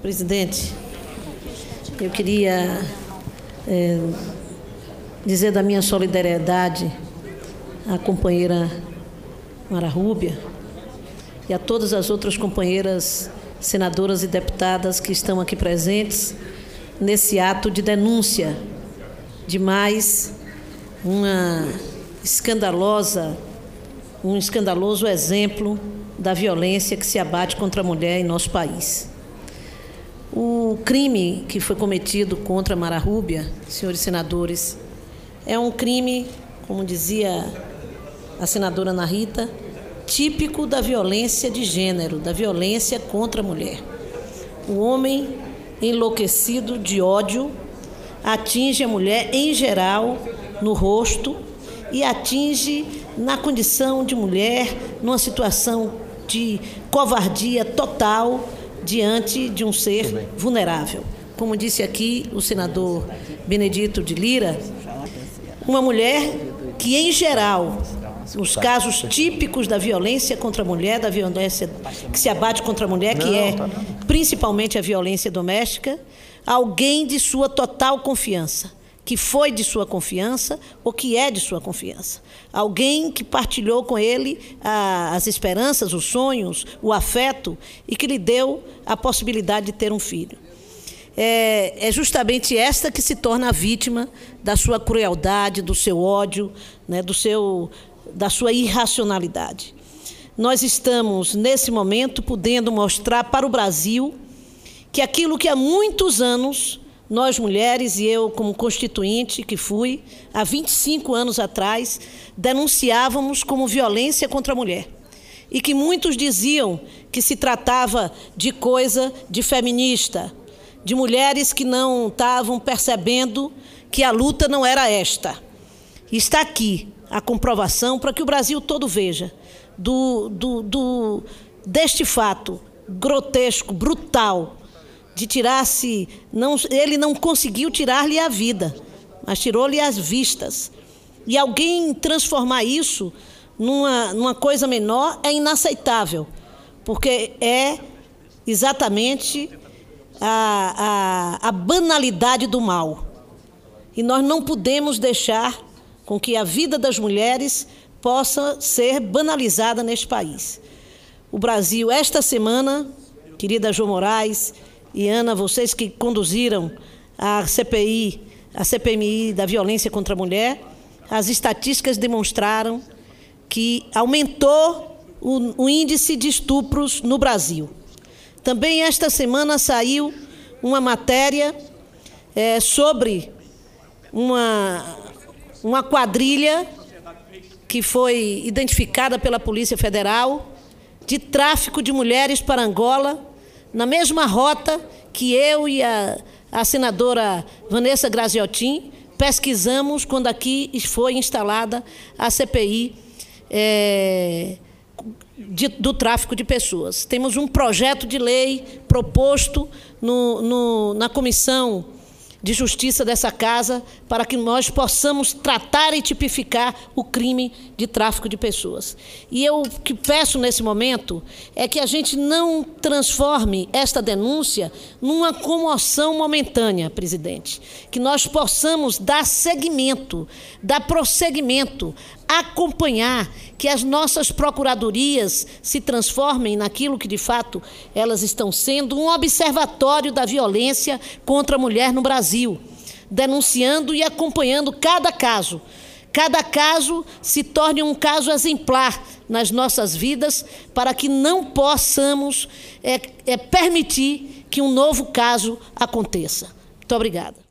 Presidente, eu queria dizer da minha solidariedade à companheira Mara Rúbia e a todas as outras companheiras senadoras e deputadas que estão aqui presentes nesse ato de denúncia de mais um escandaloso exemplo da violência que se abate contra a mulher em nosso país. O crime que foi cometido contra Mara Rúbia, senhores senadores, é um crime, como dizia a senadora Ana Rita, típico da violência de gênero, da violência contra a mulher. O homem enlouquecido de ódio atinge a mulher em geral no rosto e atinge na condição de mulher, numa situação de covardia total diante de um ser vulnerável. Como disse aqui o senador Benedito de Lira, uma mulher que, em geral, nos casos típicos da violência contra a mulher, da violência que se abate contra a mulher, que é principalmente a violência doméstica, alguém de sua total confiança, que foi de sua confiança ou que é de sua confiança. Alguém que partilhou com ele as esperanças, os sonhos, o afeto e que lhe deu a possibilidade de ter um filho. É justamente esta que se torna a vítima da sua crueldade, do seu ódio, né, da sua irracionalidade. Nós estamos, nesse momento, podendo mostrar para o Brasil que aquilo que há muitos anos nós mulheres, e eu como constituinte que fui, há 25 anos atrás, denunciávamos como violência contra a mulher. E que muitos diziam que se tratava de coisa de feminista, de mulheres que não estavam percebendo que a luta não era esta. E está aqui a comprovação para que o Brasil todo veja deste fato grotesco, brutal, de tirar-se, ele não conseguiu tirar-lhe a vida, mas tirou-lhe as vistas. E alguém transformar isso numa coisa menor é inaceitável, porque é exatamente a banalidade do mal. E nós não podemos deixar com que a vida das mulheres possa ser banalizada neste país. O Brasil, esta semana, querida Jo Moraes e Ana, vocês que conduziram a CPMI da violência contra a mulher, as estatísticas demonstraram que aumentou o índice de estupros no Brasil. Também esta semana saiu uma matéria sobre uma quadrilha que foi identificada pela Polícia Federal de tráfico de mulheres para Angola, na mesma rota que eu e a senadora Vanessa Graziotin pesquisamos quando aqui foi instalada a CPI do tráfico de pessoas. Temos um projeto de lei proposto na Comissão de Justiça dessa Casa para que nós possamos tratar e tipificar o crime de tráfico de pessoas. E eu que peço nesse momento é que a gente não transforme esta denúncia numa comoção momentânea, presidente. Que nós possamos dar seguimento, dar prosseguimento, acompanhar que as nossas procuradorias se transformem naquilo que, de fato, elas estão sendo, um observatório da violência contra a mulher no Brasil, denunciando e acompanhando cada caso. Cada caso se torne um caso exemplar nas nossas vidas para que não possamos permitir que um novo caso aconteça. Muito obrigada.